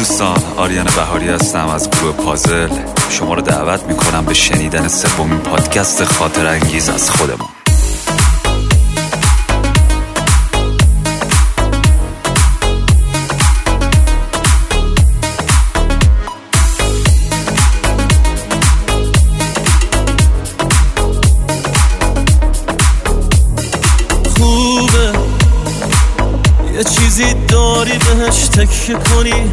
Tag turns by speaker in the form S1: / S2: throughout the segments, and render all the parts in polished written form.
S1: دوستان، آریان بهاری هستم از گروه پازل. شما رو دعوت میکنم به شنیدن سومین پادکست خاطر انگیز از خودمون.
S2: خوبه یه چیزی داری بهش تکیه کنی،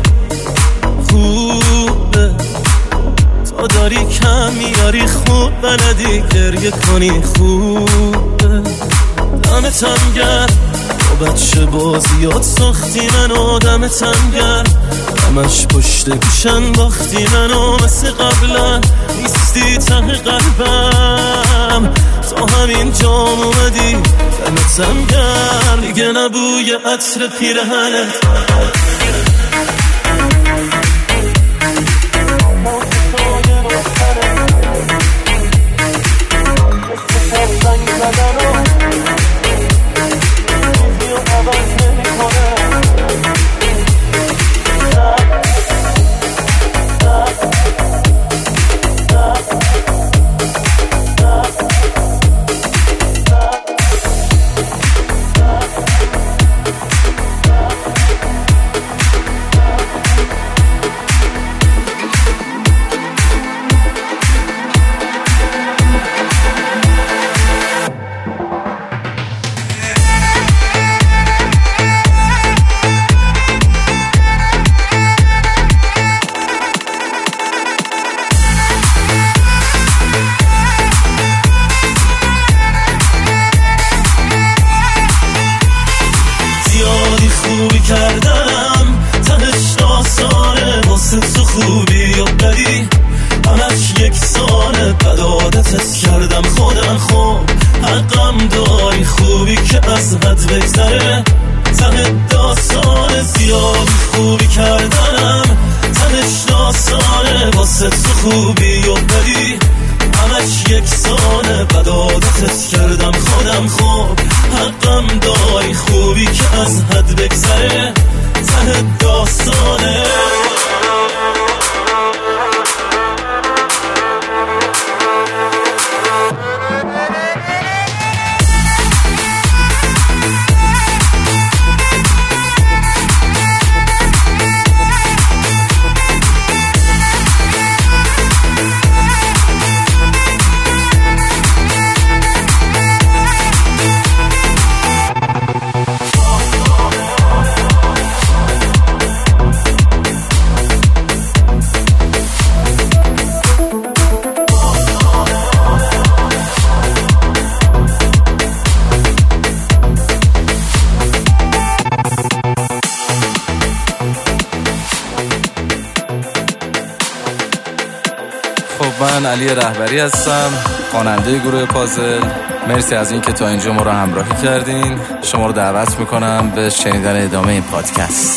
S2: خوبه تا داری کم میاری، خوب بلدی گریه کنی، خوبه دمتم گرم با بچه بازیات ساختی منو، دمتم گرم همش پشت گوشن باختی منو، مثل قبلا نیستی ته قلبم، تا همین جام اومدی دمتم گرم، دیگه نبوی عطر پیرهنت کردم، تهش داستانه واسه تو خوبی و بدی، همش یکسانه، بد عادتت کردم خودم، خوب حقم داری، خوبی که از حد بگذره، ته داستانه، زیاد خوبی کردم، تهش داستانه واسه تو خوبی و بدی، همش یکسانه، بد عادتت کردم خودم، خوب حقم داری، خوبی که از حد بگذره، ته داستانه.
S3: من علی رهبری هستم، خواننده گروه پازل. مرسی از این که تا اینجا ما رو همراهی کردین. شما رو دعوت میکنم به شنیدن ادامه این پادکست.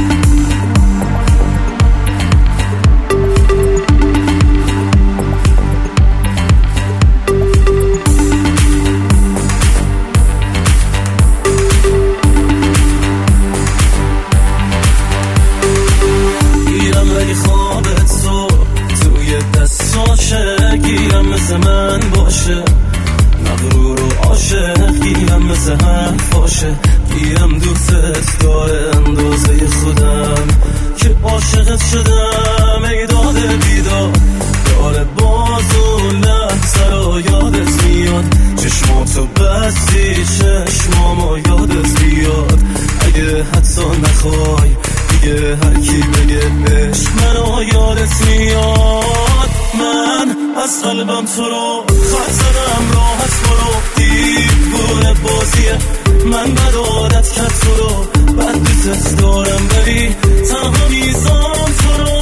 S2: گیرم مثل من باشه، مغرور و عاشق گیرم مثل حرف باشه، گیرم دوستت داره اندازه خودم، که عاشقت شدم ای داده بیداد، داره باز و لحظه رو یادت میاد، چشماتو بستی چشمامو یادت بیاد، اگه حتی نخوای دیگه هر کی بگه بهش منو یادت میاد، من از قلبم تو رو خط زدم، راحت برو، دیوونه بازیه، من بد عادت کرد تو رو، بد دوست دارم بری تنها میزان تو رو.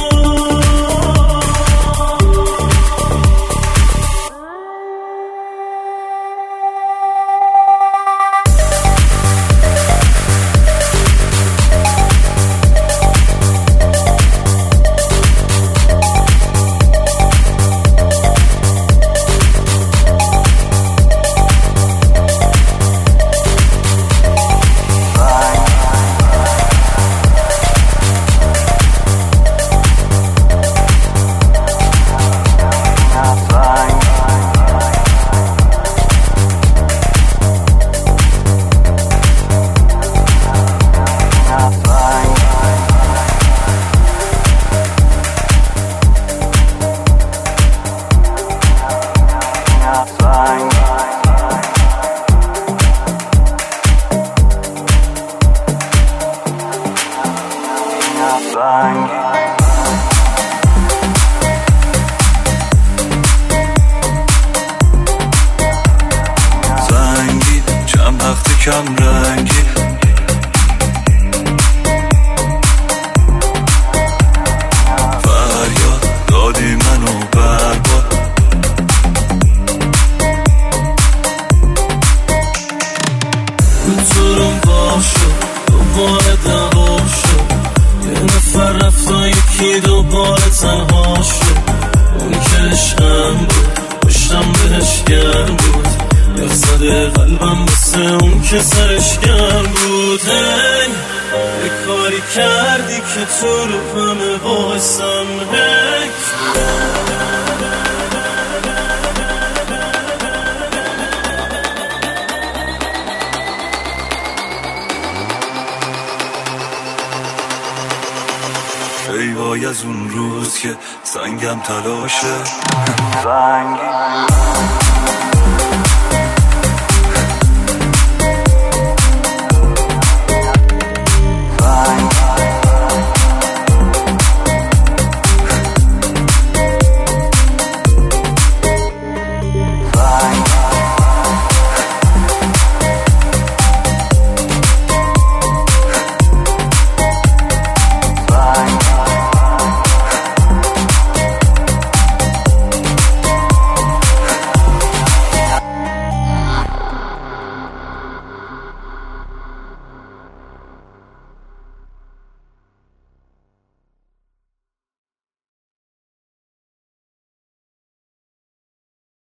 S2: کم رنگی. فریاد دادی منو برباد. روزورم باشو دوباره دعوا شد. یه نفر رفت و یکی دوباره تنها شد. اون که عشقم بود پشتم بهش گرم بود. یه زده قلبم بسه اون که سرش گرم بود. هی یه کاری کردی که تو رو همه بایستم. هی ای وای از اون روز که سنگم تلاشه. سنگی